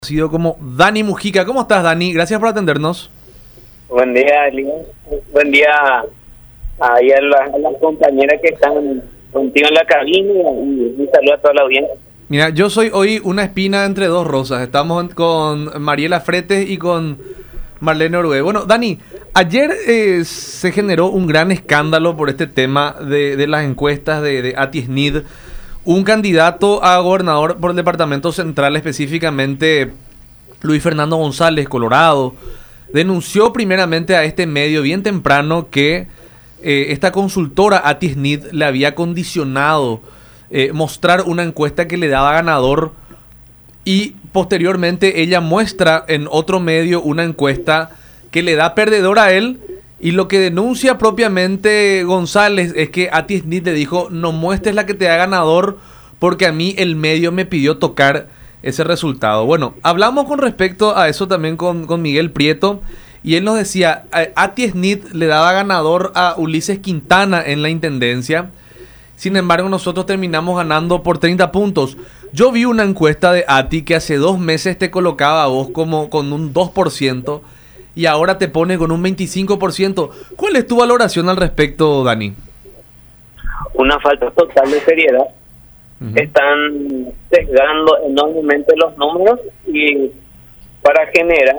Conocido como Dani Mujica. ¿Cómo estás, Dani? Gracias por atendernos. Buen día, Elian. Buen día ahí a las compañeras que están contigo en la cabina y un saludo a toda la audiencia. Mira, yo soy hoy una espina entre dos rosas. Estamos con Mariela Fretes y con Marlene Orué. Bueno, Dani, ayer se generó un gran escándalo por este tema de las encuestas de ATISNID. Un candidato a gobernador por el Departamento Central, específicamente Luis Fernando González, Colorado, denunció primeramente a este medio bien temprano que esta consultora ATISNID le había condicionado mostrar una encuesta que le daba ganador, y posteriormente ella muestra en otro medio una encuesta que le da perdedor a él. Y lo que denuncia propiamente González es que ATISNID le dijo: no muestres la que te da ganador porque a mí el medio me pidió tocar ese resultado. Bueno, hablamos con respecto a eso también con Miguel Prieto, y él nos decía, ATISNID le daba ganador a Ulises Quintana en la intendencia. Sin embargo, nosotros terminamos ganando por 30 puntos. Yo vi una encuesta de ATI que hace 2 meses te colocaba a vos como con un 2%. Y ahora te pone con un 25%. ¿Cuál es tu valoración al respecto, Dani? Una falta total de seriedad. Están sesgando enormemente los números y para generar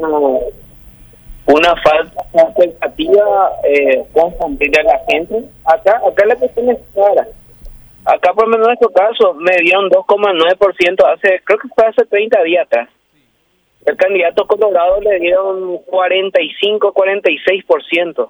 una falta de expectativa, confundir a la gente. Acá la cuestión es clara. Acá, por lo menos en nuestro caso, me dieron 2,9% creo que fue hace 30 días atrás. El candidato Colorado le dieron 45-46%.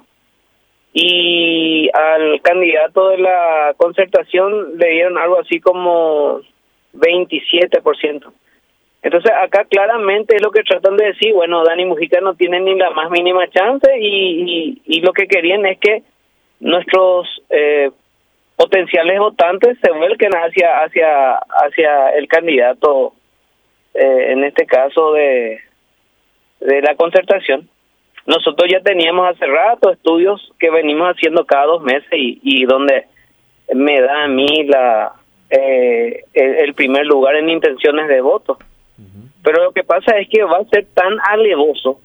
Y al candidato de la Concertación le dieron algo así como 27%. Entonces acá claramente es lo que tratan de decir: bueno, Dani Mujica no tiene ni la más mínima chance, y lo que querían es que nuestros potenciales votantes se vuelquen hacia el candidato, en este caso de la Concertación. Nosotros ya teníamos hace rato estudios que venimos haciendo cada 2 meses y donde me da a mí el primer lugar en intenciones de voto. Pero lo que pasa es que va a ser tan alevoso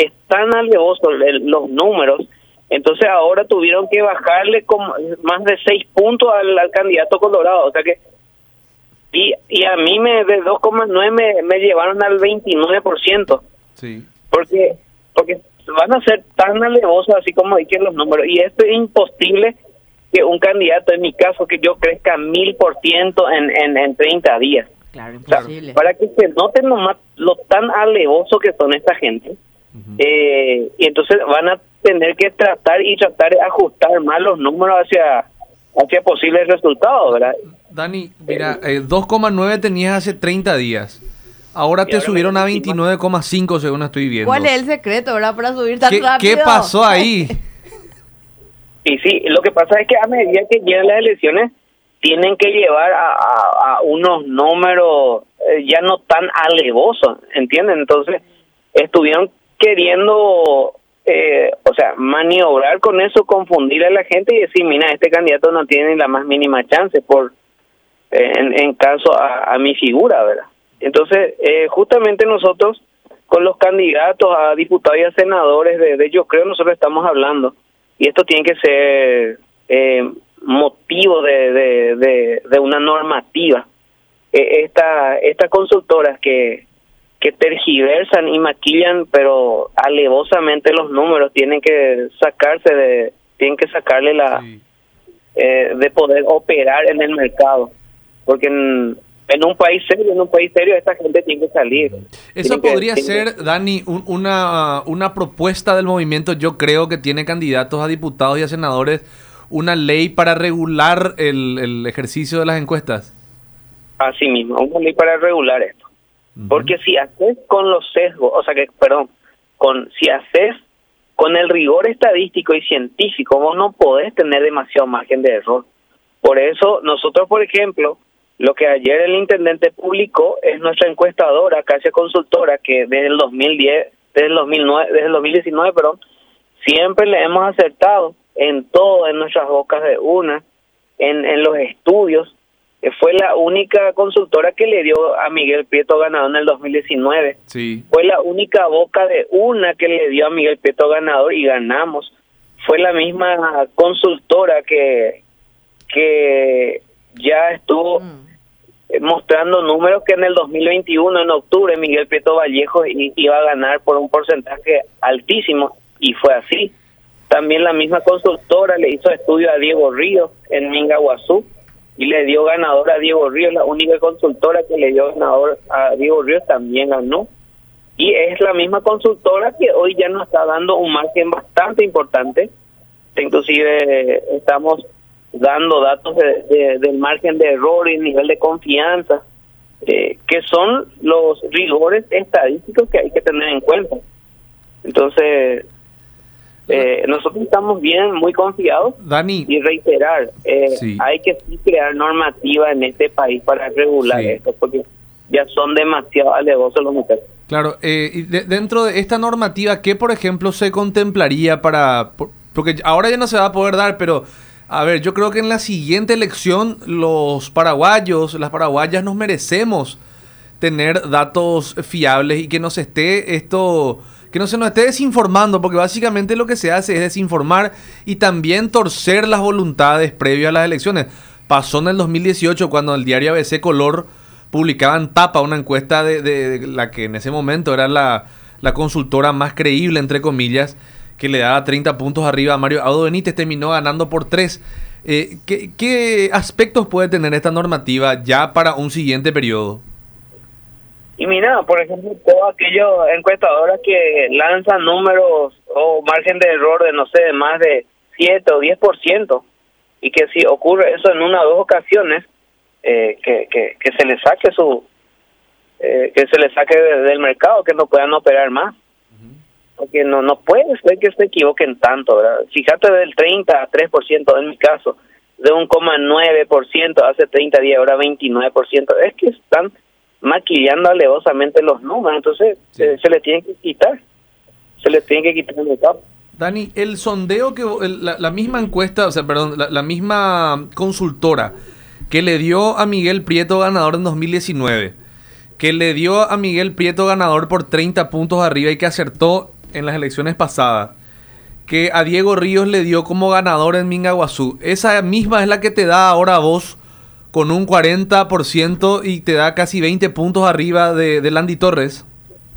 los números. Entonces ahora tuvieron que bajarle con más de 6 puntos al candidato Colorado. O sea que y a mí de 2,9 me llevaron al 29%. Sí. Porque van a ser tan alevosos así como dicen los números. Y esto es imposible que un candidato, en mi caso, que yo crezca 1000% en 30 días. Claro, imposible. O sea, para que se noten nomás lo tan alevoso que son esta gente. Y entonces van a tener que tratar de ajustar más los números hacia posibles resultados, ¿verdad? Dani, mira, 2,9 tenías hace 30 días. Ahora te subieron a 29,5 según estoy viendo. ¿Cuál es el secreto, verdad, para subir tan rápido? ¿Qué pasó ahí? Y sí, lo que pasa es que a medida que llegan las elecciones tienen que llevar a unos números ya no tan alevosos, ¿entienden? Entonces estuvieron queriendo maniobrar con eso, confundir a la gente y decir: mira, este candidato no tiene ni la más mínima chance en caso a mi figura, ¿verdad? Entonces, justamente nosotros, con los candidatos a diputados y a senadores de Yo Creo, nosotros estamos hablando, y esto tiene que ser motivo de una normativa. Estas consultoras que tergiversan y maquillan, pero alevosamente los números, tienen que sacarle de poder operar en el mercado, porque en un país serio esta gente tiene que salir. Eso podría ser, Dani, una propuesta del movimiento. Yo creo que tiene candidatos a diputados y a senadores, una ley para regular el ejercicio de las encuestas. Así mismo, una ley para regular esto. Porque si haces con los sesgos, si haces con el rigor estadístico y científico, vos no podés tener demasiado margen de error. Por eso nosotros, por ejemplo, lo que ayer el intendente publicó es nuestra encuestadora, Casia Consultora, que desde el 2019, siempre le hemos acertado en todo, en nuestras bocas de urna, en los estudios, fue la única consultora que le dio a Miguel Prieto ganador en el 2019. Sí. Fue la única boca de una que le dio a Miguel Prieto ganador y ganamos. Fue la misma consultora que ya estuvo mostrando números que en el 2021, en octubre, Miguel Prieto Vallejo iba a ganar por un porcentaje altísimo, y fue así. También la misma consultora le hizo estudio a Diego Ríos en Mingaguazú y le dio ganador a Diego Ríos. La única consultora que le dio ganador a Diego Ríos también ganó. Y es la misma consultora que hoy ya nos está dando un margen bastante importante. Inclusive estamos dando datos del margen de error y nivel de confianza, que son los rigores estadísticos que hay que tener en cuenta. Entonces, nosotros estamos bien, muy confiados. Dani, y reiterar, sí, hay que sí crear normativa en este país para regular esto, porque ya son demasiado alevosos los muchachos. Claro, y dentro de esta normativa, ¿qué, por ejemplo, se contemplaría porque ahora ya no se va a poder dar, pero, a ver, yo creo que en la siguiente elección los paraguayos, las paraguayas nos merecemos tener datos fiables y que nos esté que no se nos esté desinformando, porque básicamente lo que se hace es desinformar y también torcer las voluntades previas a las elecciones. Pasó en el 2018 cuando el diario ABC Color publicaba en tapa una encuesta de la que en ese momento era la consultora más creíble, entre comillas, que le daba 30 puntos arriba a Mario Audo Benítez, terminó ganando por 3. ¿Qué aspectos puede tener esta normativa ya para un siguiente periodo? Y mira, por ejemplo, todos aquellos encuestadoras que lanzan números o margen de error de, no sé, de más de 7 o 10%, y que si ocurre eso en una o dos ocasiones, que se le saque del mercado, que no puedan operar más. Porque no puede ser que se equivoquen tanto, ¿verdad? Fíjate, del 30 a 3% en mi caso, de 1,9% hace 30 días, ahora 29%. Es que están maquillando alevosamente los números, entonces sí, se le tiene que quitar. Se le tiene que quitar el mercado. Dani, el sondeo que la misma encuesta, la misma consultora que le dio a Miguel Prieto ganador en 2019, que le dio a Miguel Prieto ganador por 30 puntos arriba y que acertó en las elecciones pasadas, que a Diego Ríos le dio como ganador en Mingaguazú, esa misma es la que te da ahora a vos con un 40% y te da casi 20 puntos arriba de Landy Torres.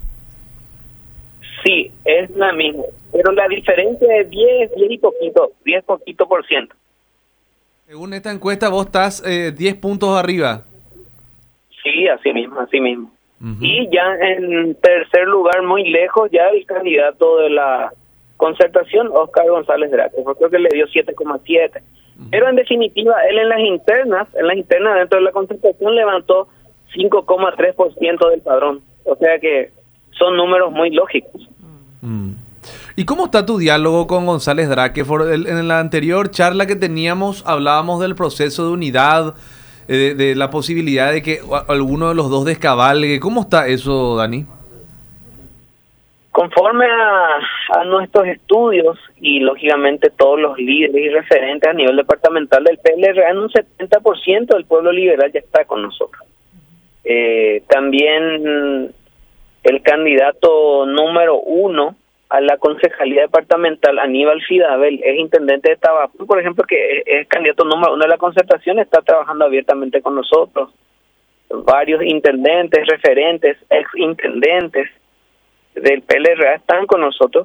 Sí, es la misma, pero la diferencia es 10 poquito por ciento. Según esta encuesta vos estás 10 puntos arriba. Sí, así mismo. Y ya en tercer lugar, muy lejos, ya el candidato de la Concertación, Oscar González Draque, yo creo que le dio 7,7. Pero en definitiva, él en las internas dentro de la Concertación levantó 5,3% del padrón. O sea que son números muy lógicos. ¿Y cómo está tu diálogo con González Draque? En la anterior charla que teníamos hablábamos del proceso de unidad, de la posibilidad de que alguno de los dos descabalgue. ¿Cómo está eso, Dani? Conforme a nuestros estudios y lógicamente todos los líderes y referentes a nivel departamental del PLRA, en un 70% del pueblo liberal ya está con nosotros. También el candidato número 1 a la concejalía departamental, Aníbal Fidabel, es intendente de Tabapú, por ejemplo, que es candidato número 1 de la Concertación, está trabajando abiertamente con nosotros. Varios intendentes, referentes, ex-intendentes del PLRA están con nosotros.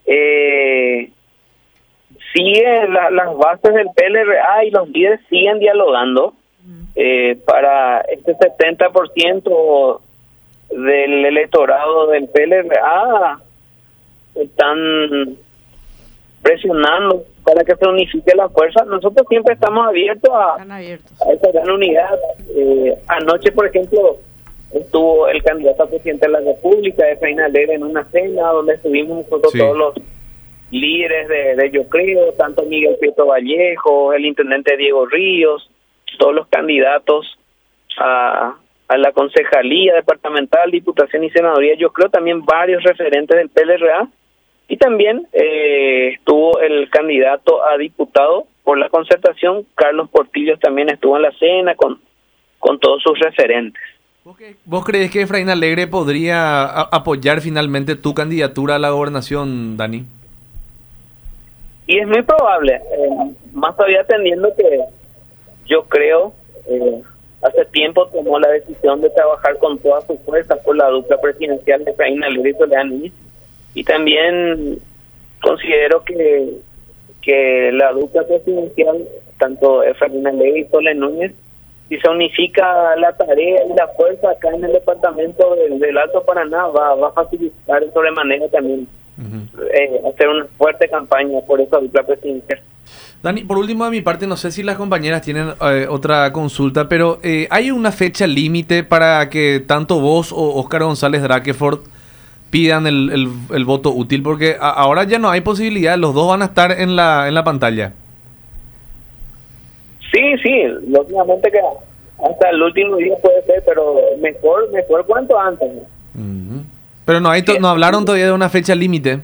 Siguen las bases del PLRA y los líderes siguen dialogando para este 70% del electorado del PLRA. Están presionando para que se unifique la fuerza. Nosotros siempre estamos abiertos a esa gran unidad. Anoche, por ejemplo, estuvo el candidato a presidente de la República, Efraín Alegre, en una cena donde estuvimos nosotros todos los líderes de Yo Creo, tanto Miguel Prieto Vallejo, el intendente Diego Ríos, todos los candidatos a la concejalía departamental, diputación y senaduría. Yo creo también varios referentes del PLRA, y también estuvo el candidato a diputado por la Concertación, Carlos Portillo, también estuvo en la cena con con todos sus referentes. ¿Vos crees que Efraín Alegre podría apoyar finalmente tu candidatura a la gobernación, Dani? Y es muy probable, más todavía atendiendo que yo creo, hace tiempo tomó la decisión de trabajar con toda su fuerza por la dupla presidencial de Efraín Alegre y Soledad Núñez, y también considero que la dupla presidencial, tanto Efraín Alegre y Soledad Núñez, si se unifica la tarea y la fuerza acá en el departamento del Alto Paraná, va a facilitar sobremanera también hacer una fuerte campaña por esa dupla presidencial. Dani, por último de mi parte, no sé si las compañeras tienen otra consulta, pero ¿hay una fecha límite para que tanto vos o Óscar González Draquefort pidan el voto útil? Porque ahora ya no hay posibilidad, los dos van a estar en la pantalla. Sí, lógicamente que hasta el último día puede ser, pero mejor cuanto antes. Pero no hablaron todavía de una fecha límite.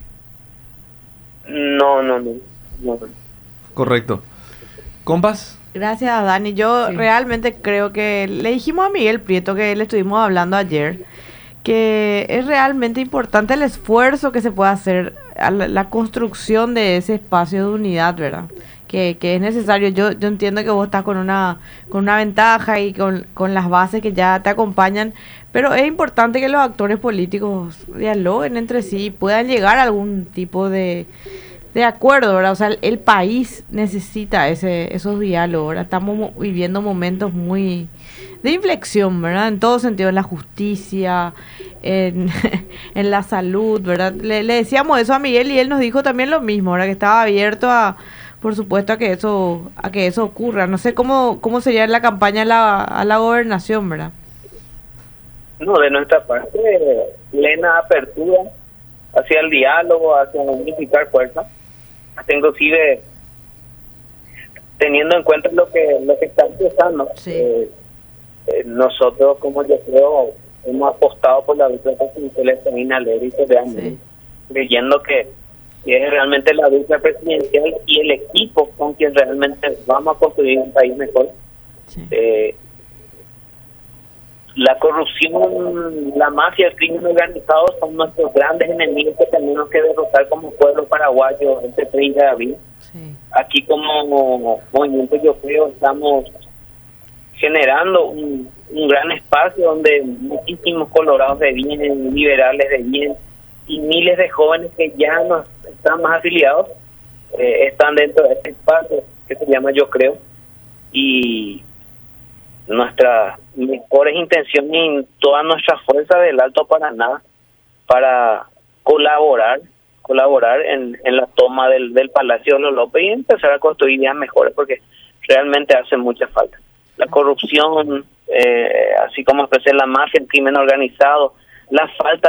No. Correcto. ¿Compas? Gracias, Dani. Yo realmente creo que le dijimos a Miguel Prieto, que le estuvimos hablando ayer, que es realmente importante el esfuerzo que se puede hacer a la construcción de ese espacio de unidad, ¿verdad? Que es necesario. Yo entiendo que vos estás con una ventaja y con las bases que ya te acompañan, pero es importante que los actores políticos dialoguen entre sí y puedan llegar a algún tipo de acuerdo, ¿verdad? O sea, el país necesita esos diálogos, ¿verdad? Estamos viviendo momentos muy de inflexión, ¿verdad? En todo sentido, en la justicia, en la salud, ¿verdad? Le decíamos eso a Miguel y él nos dijo también lo mismo, ¿verdad? Que estaba abierto por supuesto, a que eso ocurra. No sé cómo sería la campaña a la gobernación, ¿verdad? No, de nuestra parte, plena apertura hacia el diálogo, hacia unificar fuerzas, hasta inclusive teniendo en cuenta lo que está empezando. Sí. Nosotros, como yo creo, hemos apostado por la dupla presidencial de Efraín Alegre y Soledad Núñez, creyendo que es realmente la dupla presidencial y el equipo con quien realmente vamos a construir un país mejor. Sí. La corrupción, la mafia, el crimen organizado son nuestros grandes enemigos que tenemos que derrotar como pueblo paraguayo este 30 de abril. Sí. Aquí como movimiento yo creo estamos generando un gran espacio donde muchísimos colorados de bien, liberales de bien y miles de jóvenes que ya no están más afiliados están dentro de este espacio que se llama Yo Creo, y nuestras mejores intenciones y toda nuestra fuerza del Alto Paraná para colaborar en la toma del Palacio de los López y empezar a construir días mejores, porque realmente hace mucha falta. La corrupción, así como expresé la mafia, el crimen organizado, la falta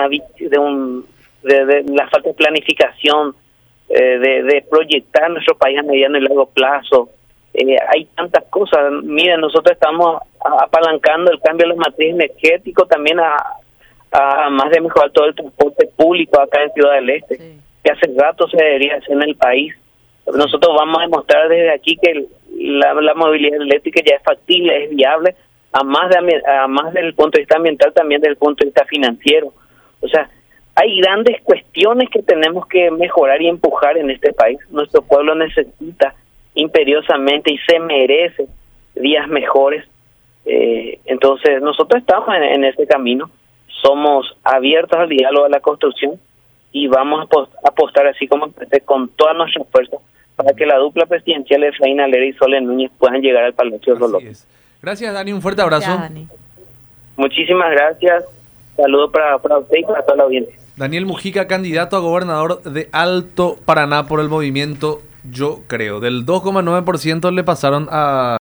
la falta de planificación, de proyectar nuestro país a mediano y largo plazo. Hay tantas cosas. Miren, nosotros estamos apalancando el cambio de la matriz energético también a más de mejorar todo el transporte público acá en Ciudad del Este, que hace rato se debería hacer en el país. Nosotros vamos a demostrar desde aquí que la movilidad eléctrica ya es factible, es viable, a más del punto de vista ambiental, también desde el punto de vista financiero. O sea, hay grandes cuestiones que tenemos que mejorar y empujar en este país. Nuestro pueblo necesita imperiosamente y se merece días mejores. Entonces nosotros estamos en ese camino, somos abiertos al diálogo, a la construcción, y vamos a apostar, así como empecé, con todas nuestras fuerzas para que la dupla presidencial de Efraín Alegre y Soledad Núñez puedan llegar al Palacio de los López. Gracias, Dani, un fuerte abrazo. Gracias, Dani. Muchísimas gracias, saludos para usted y para toda la audiencia. Daniel Mujica, candidato a gobernador de Alto Paraná por el movimiento Yo Creo. Del 2,9% le pasaron a